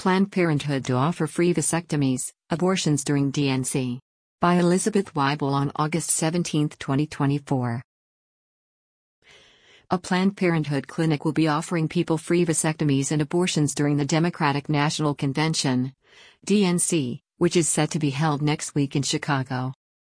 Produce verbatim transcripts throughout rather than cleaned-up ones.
Planned Parenthood to offer free vasectomies, abortions during D N C. By Elizabeth Weibel on August seventeenth, twenty twenty-four. A Planned Parenthood clinic will be offering people free vasectomies and abortions during the Democratic National Convention, D N C, which is set to be held next week in Chicago.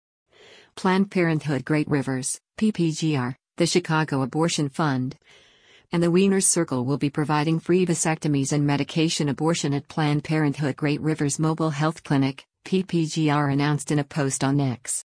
Planned Parenthood Great Rivers, P P G R, the Chicago Abortion Fund, and the Wieners Circle will be providing free vasectomies and medication abortion at Planned Parenthood Great Rivers Mobile Health Clinic, P P G R announced in a post on X.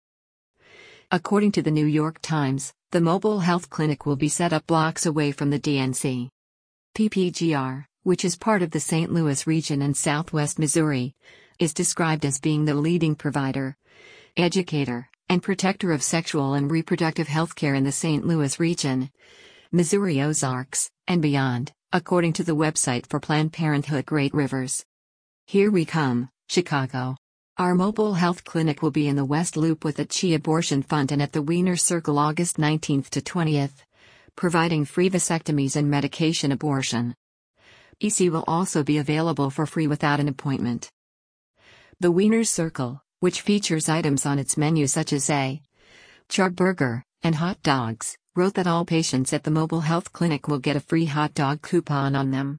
According to the New York Times, the mobile health clinic will be set up blocks away from the D N C. P P G R, which is part of the Saint Louis region and Southwest Missouri, is described as being the leading provider, educator, and protector of sexual and reproductive health care in the Saint Louis region, Missouri Ozarks, and beyond, according to the website for Planned Parenthood Great Rivers. Here we come, Chicago. Our mobile health clinic will be in the West Loop with the Chi Abortion Fund and at the Wieners Circle August nineteenth to twentieth, providing free vasectomies and medication abortion. E C will also be available for free without an appointment. The Wieners Circle, which features items on its menu such as a charburger and hot dogs, wrote that all patients at the mobile health clinic will get a free hot dog coupon on them.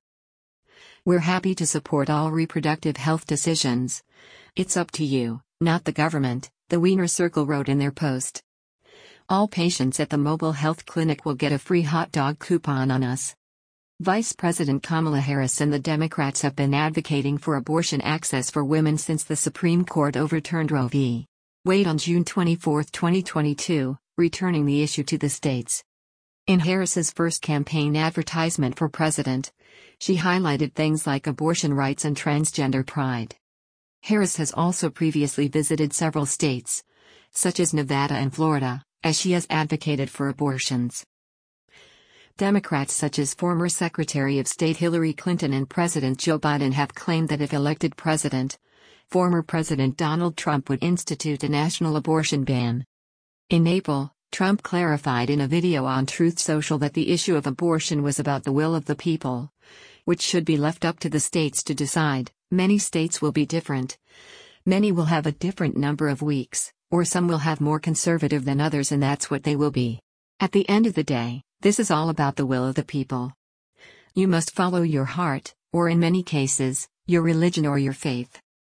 We're happy to support all reproductive health decisions. It's up to you, not the government, the Wieners Circle wrote in their post. All patients at the mobile health clinic will get a free hot dog coupon on us. Vice President Kamala Harris and the Democrats have been advocating for abortion access for women since the Supreme Court overturned Roe v. Wade on June twenty-fourth, twenty twenty-two, returning the issue to the states. In Harris's first campaign advertisement for president, she highlighted things like abortion rights and transgender pride. Harris has also previously visited several states, such as Nevada and Florida, as she has advocated for abortions. Democrats such as former Secretary of State Hillary Clinton and President Joe Biden have claimed that if elected president, former President Donald Trump would institute a national abortion ban. In April, Trump clarified in a video on Truth Social that the issue of abortion was about the will of the people, which should be left up to the states to decide. Many states will be different. Many will have a different number of weeks, or some will have more conservative than others, and that's what they will be. At the end of the day, this is all about the will of the people. You must follow your heart, or in many cases, your religion or your faith.